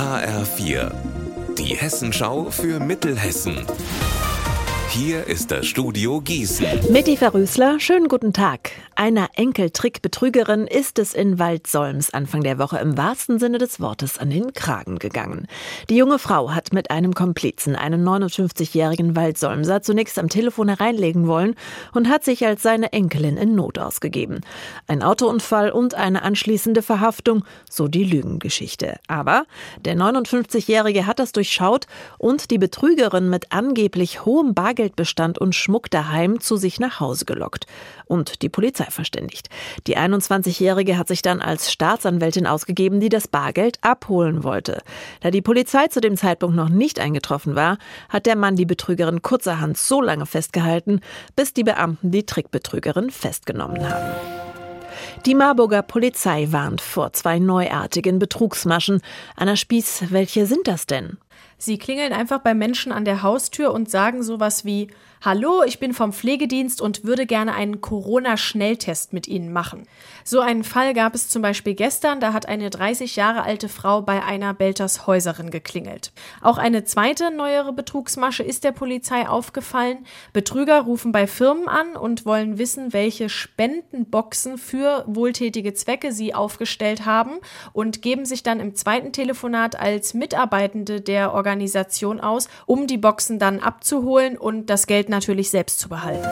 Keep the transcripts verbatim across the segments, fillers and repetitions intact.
H R vier, die Hessenschau für Mittelhessen. Hier ist das Studio Gießen. Mit Eva Rösler, schönen guten Tag. Einer Enkeltrickbetrügerin ist es in Waldsolms Anfang der Woche im wahrsten Sinne des Wortes an den Kragen gegangen. Die junge Frau hat mit einem Komplizen einen neunundfünfzigjährigen Waldsolmser zunächst am Telefon hereinlegen wollen und hat sich als seine Enkelin in Not ausgegeben. Ein Autounfall und eine anschließende Verhaftung, so die Lügengeschichte. Aber der neunundfünfzigjährige hat das durchschaut und die Betrügerin mit angeblich hohem Bargeldbestand und Schmuck daheim zu sich nach Hause gelockt und die Polizei verständigt. Die einundzwanzigjährige hat sich dann als Staatsanwältin ausgegeben, die das Bargeld abholen wollte. Da die Polizei zu dem Zeitpunkt noch nicht eingetroffen war, hat der Mann die Betrügerin kurzerhand so lange festgehalten, bis die Beamten die Trickbetrügerin festgenommen haben. Die Marburger Polizei warnt vor zwei neuartigen Betrugsmaschen. Anna Spieß, welche sind das denn? Sie klingeln einfach bei Menschen an der Haustür und sagen sowas wie: Hallo, ich bin vom Pflegedienst und würde gerne einen Corona-Schnelltest mit Ihnen machen. So einen Fall gab es zum Beispiel gestern, da hat eine dreißig Jahre alte Frau bei einer Beltershäuserin geklingelt. Auch eine zweite, neuere Betrugsmasche ist der Polizei aufgefallen. Betrüger rufen bei Firmen an und wollen wissen, welche Spendenboxen für wohltätige Zwecke sie aufgestellt haben und geben sich dann im zweiten Telefonat als Mitarbeitende der Organisation aus, um die Boxen dann abzuholen und das Geld natürlich selbst zu behalten.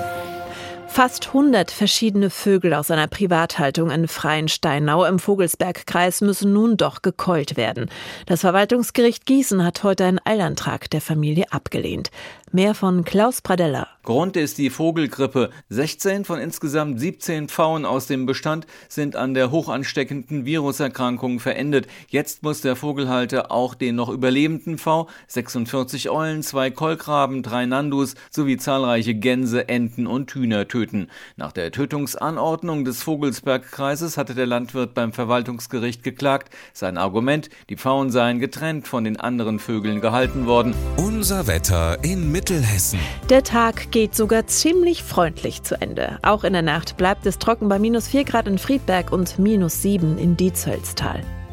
Fast hundert verschiedene Vögel aus einer Privathaltung in Freiensteinau im Vogelsbergkreis müssen nun doch gekeult werden. Das Verwaltungsgericht Gießen hat heute einen Eilantrag der Familie abgelehnt. Mehr von Klaus Pradella. Grund ist die Vogelgrippe. sechzehn von insgesamt siebzehn Pfauen aus dem Bestand sind an der hochansteckenden Viruserkrankung verendet. Jetzt muss der Vogelhalter auch den noch überlebenden Pfau, sechsundvierzig Eulen, zwei Kolkraben, drei Nandus sowie zahlreiche Gänse, Enten und Hühner töten. Nach der Tötungsanordnung des Vogelsbergkreises hatte der Landwirt beim Verwaltungsgericht geklagt. Sein Argument: Die Pfauen seien getrennt von den anderen Vögeln gehalten worden. Unser Wetter in Mittelhessen. Der Tag geht sogar ziemlich freundlich zu Ende. Auch in der Nacht bleibt es trocken bei minus vier Grad in Friedberg und minus sieben in Dietzollstal.